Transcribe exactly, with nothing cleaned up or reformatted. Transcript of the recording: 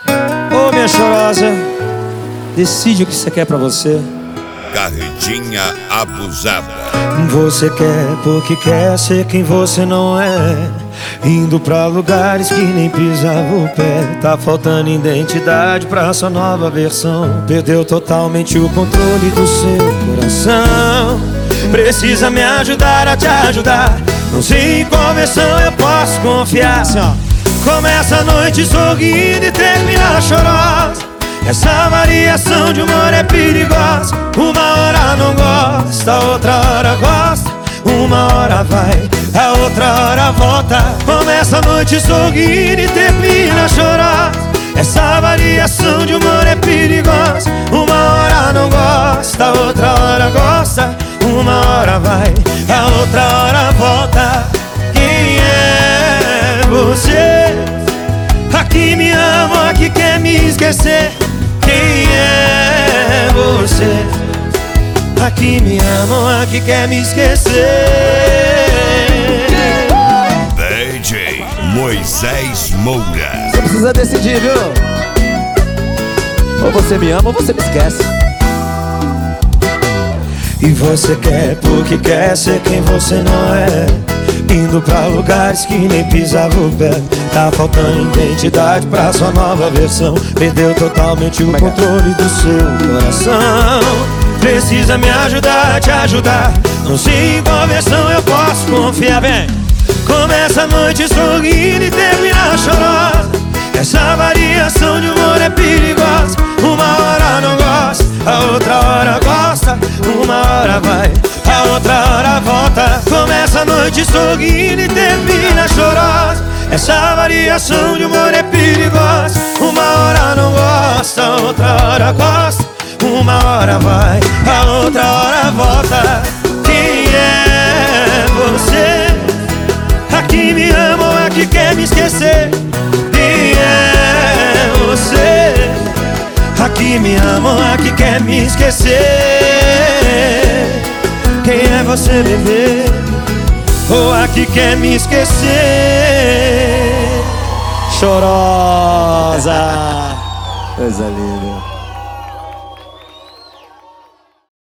Ô minha chorosa, decide o que você quer pra você. Carretinha abusada. Você quer porque quer ser quem você não é, indo pra lugares que nem pisava o pé. Tá faltando identidade pra sua nova versão. Perdeu totalmente o controle do seu coração. Precisa me ajudar a te ajudar. Não sei em qual versão eu posso confiar. Assim, ó. Começa a noite sorrindo e termina chorosa. Essa variação de humor é perigosa. Uma hora não gosta, outra hora gosta. Uma hora vai, a outra hora volta. Começa a noite sorrindo e termina chorosa. Essa variação de humor é perigosa. Uma hora não gosta, outra hora gosta. Uma hora vai, a outra hora volta. Quem é você? Aqui me ama, aqui quer me esquecer. Quem é você? Aqui me ama, aqui quer me esquecer. D J Moisés Moura. Você precisa decidir, viu? Ou você me ama ou você me esquece. E você quer porque quer ser quem você não é, indo pra lugares que nem pisava o pé. Tá faltando identidade pra sua nova versão. Perdeu totalmente o controle do seu coração. Precisa me ajudar a te ajudar. Não sei em qual versão eu posso confiar. Vem! Começa a noite sorrindo e termina chorosa. Essa variação de humor é perigosa. Uma hora não gosta, a outra hora gosta. Uma hora vai, a outra hora volta. Começa a noite sorrindo e termina chorosa. Essa variação de humor é perigosa. Uma hora não gosta, outra hora gosta. Uma hora vai, a outra hora volta. Quem é você? Aqui me ama ou aqui quer me esquecer? Quem é você? Aqui me ama ou aqui quer me esquecer? Quem é você, bebê? Ou aqui quer me esquecer? Chorosa. Coisa linda.